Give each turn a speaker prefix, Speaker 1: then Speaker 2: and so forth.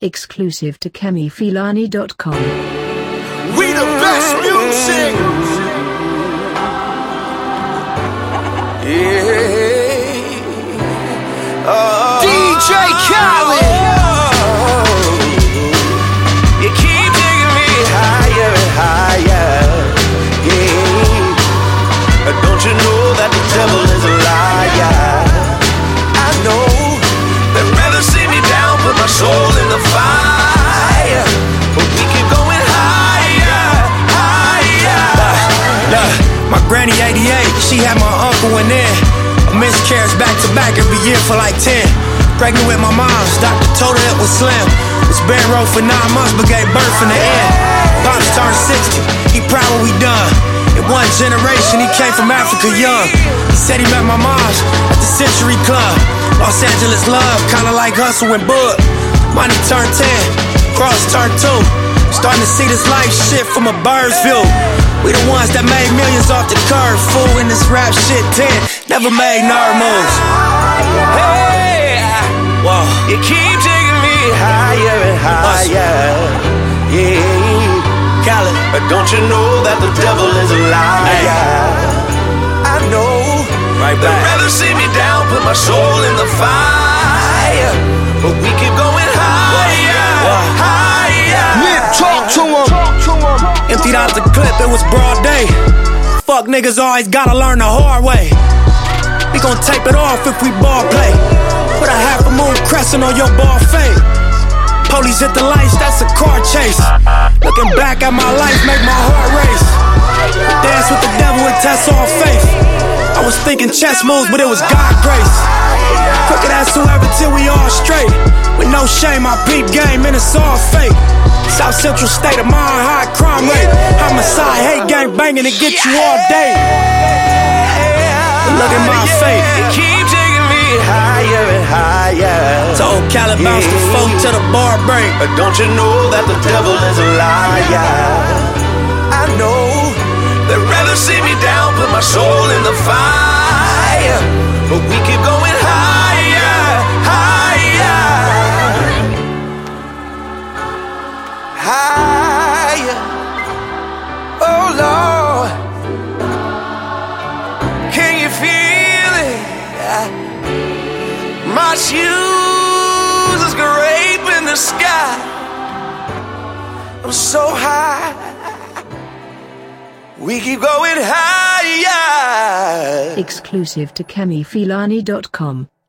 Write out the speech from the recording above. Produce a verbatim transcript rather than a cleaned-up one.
Speaker 1: Exclusive to Kemi Filani dot com.
Speaker 2: We the best music. Yeah. Uh, D J Khaled. Oh, you keep taking me higher and higher. Yeah. Don't you know that the devil is a liar? I know they'd rather see me down, put my soul in the fire, but we keep going higher, higher.
Speaker 3: Look, look, my granny eighty-eight, she had my uncle in there. A miscarriage back to back every year for like ten. Pregnant with my mom's, doctor told her it was slim. Was bed row for nine months, but gave birth in the end. Pops turned sixty, he proud what we done. In one generation, he came from Africa young. He said he met my mom's at the Century Club. Los Angeles love, kinda like Hustle and Bud. Money turned ten, Cross turned two. Starting to see this life shit from a bird's view. We the ones that made millions off the curve. Fool in this rap shit, ten, never made nerd moves.
Speaker 2: Hey, whoa, you keep taking me higher and higher. Yeah.
Speaker 3: Khaled.
Speaker 2: But don't you know that the devil is a liar? Hey. I know.
Speaker 3: Right
Speaker 2: they'd
Speaker 3: back.
Speaker 2: rather see me down, put my soul in the fire, but we keep going higher,
Speaker 3: Whoa.
Speaker 2: higher.
Speaker 3: Nip, talk to him. Emptied out the clip, it was broad day. Fuck niggas always gotta learn the hard way. We gon' tape it off if we ball play. Put a half a moon crescent on your ball fade. Police hit the lights, that's a car chase. Looking back at my life, make my heart race. Dance with the devil and test all faith. I was thinking chess moves, but it was God grace. Crooked ass whoever till we all straight. With no shame, I peep game and it's all fake. South Central state of mind, high crime rate. Homicide, hate gang banging to get you all day. But look at my fate.
Speaker 2: You keep taking me higher and higher.
Speaker 3: So old Khaled bounced the folk to the bar break.
Speaker 2: But don't you know that the devil is a liar? I know they'd rather see me down, put my soul in the fire, but we keep going higher, higher, higher. Oh Lord, can you feel it? My shoes is scraping the sky. I'm so high. We keep going higher.
Speaker 1: Exclusive to Kemi Filani dot com.